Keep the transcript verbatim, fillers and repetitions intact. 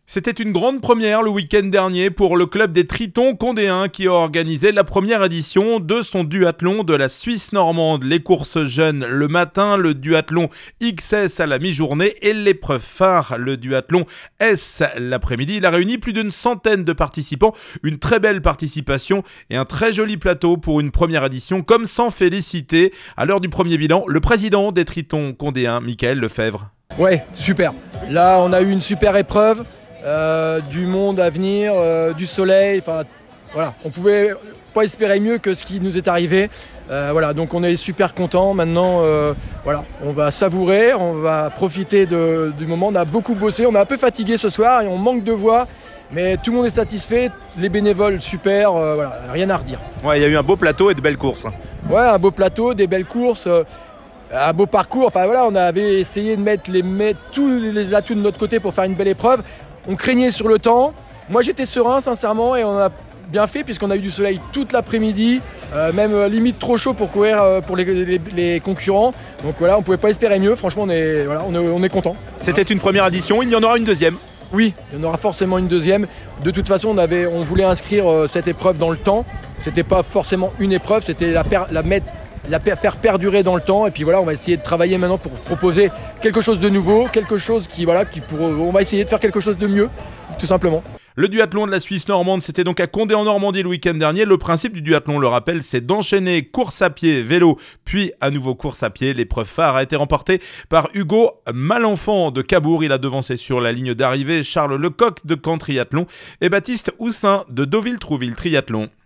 C'était une grande première le week-end dernier pour le club des Tritons condéens qui a organisé la première édition de son duathlon de la Suisse normande. Les courses jeunes le matin, le duathlon X S à la mi-journée et l'épreuve phare, le duathlon S l'après-midi. Il a réuni plus d'une centaine de participants, une très belle participation et un très joli plateau pour une première édition, comme sans féliciter. À l'heure du premier bilan, le président des Tritons condéens, Michael Lefebvre. Ouais, super. Là, on a eu une super épreuve. Euh, du monde à venir, euh, du soleil, enfin voilà, on pouvait pas espérer mieux que ce qui nous est arrivé. Euh, voilà, donc on est super contents. Maintenant, euh, voilà, on va savourer, on va profiter de, du moment. On a beaucoup bossé, on est un peu fatigué ce soir et on manque de voix, mais tout le monde est satisfait. Les bénévoles super, euh, voilà, rien à redire. Ouais, il y a eu un beau plateau et de belles courses. Ouais, un beau plateau, des belles courses. Euh, Un beau parcours, enfin voilà, on avait essayé de mettre, les, mettre tous les atouts de notre côté pour faire une belle épreuve. On craignait sur le temps. Moi j'étais serein sincèrement et on a bien fait puisqu'on a eu du soleil toute l'après-midi, euh, même euh, limite trop chaud pour courir euh, pour les, les, les concurrents. Donc voilà, on pouvait pas espérer mieux. Franchement, on est, voilà, on est, on est content. C'était une première édition, il y en aura une deuxième. Oui, il y en aura forcément une deuxième. De toute façon, on, avait, on voulait inscrire euh, cette épreuve dans le temps. C'était pas forcément une épreuve, c'était la, per- la mettre. la faire perdurer dans le temps et puis voilà, on va essayer de travailler maintenant pour proposer quelque chose de nouveau, quelque chose qui voilà, qui pour, on va essayer de faire quelque chose de mieux, tout simplement. Le duathlon de la Suisse normande, c'était donc à Condé en Normandie le week-end dernier. Le principe du duathlon, le rappel, c'est d'enchaîner course à pied, vélo, puis à nouveau course à pied. L'épreuve phare a été remportée par Hugo Malenfant de Cabourg. Il a devancé sur la ligne d'arrivée Charles Lecoq de Caen Triathlon et Baptiste Houssin de Deauville-Trouville Triathlon.